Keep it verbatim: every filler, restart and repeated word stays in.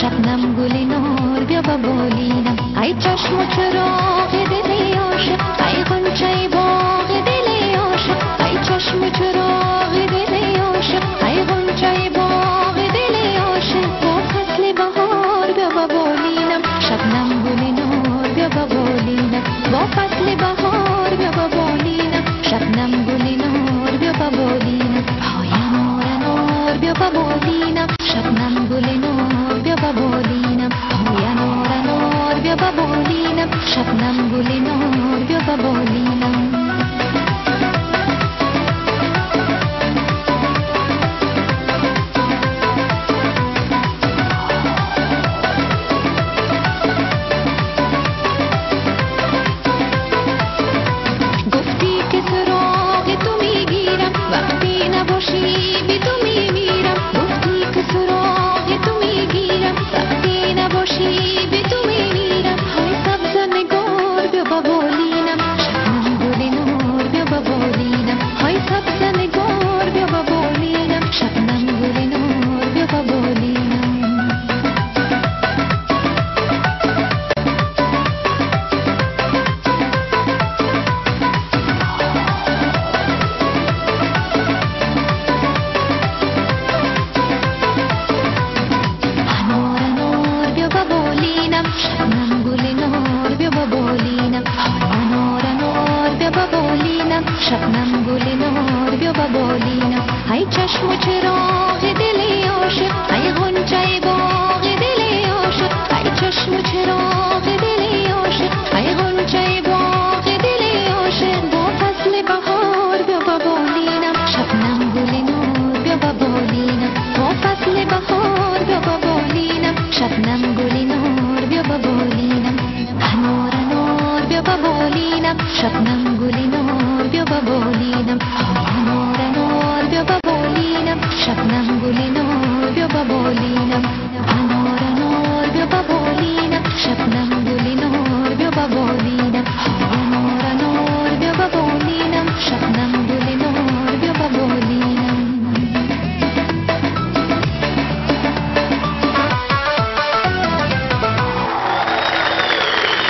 شبنم گل نار بیا ببالینم ای چشم و چراغ دل عاشق ای غنچه باغ دل عاشق ای چشم و چراغ دل عاشق ای غنچه باغ دل عاشق با فصل بهار بیا ببالینم شبنم گل نار بیا ببالینم با فصل بهار بیا ببالینم شبنم گل نار بیا ببالینم پای نار نار بیا ببالینم شبنم گل نار بیا ببالینم پای نار نار بیا ببالینم شبنم گل نار بیا ببالینم شبنم گل نار بیا ببالینم ای چشم و چراغ